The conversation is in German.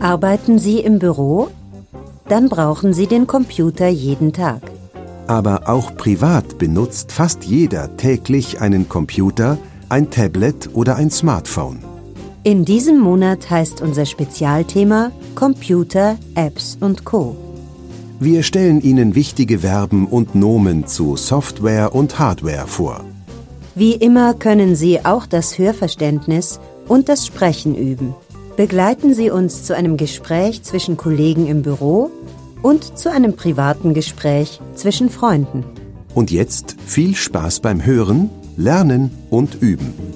Arbeiten Sie im Büro? Dann brauchen Sie den Computer jeden Tag. Aber auch privat benutzt fast jeder täglich einen Computer, ein Tablet oder ein Smartphone. In diesem Monat heißt unser Spezialthema Computer, Apps und Co. Wir stellen Ihnen wichtige Verben und Nomen zu Software und Hardware vor. Wie immer können Sie auch das Hörverständnis und das Sprechen üben. Begleiten Sie uns zu einem Gespräch zwischen Kollegen im Büro und zu einem privaten Gespräch zwischen Freunden. Und jetzt viel Spaß beim Hören, Lernen und Üben.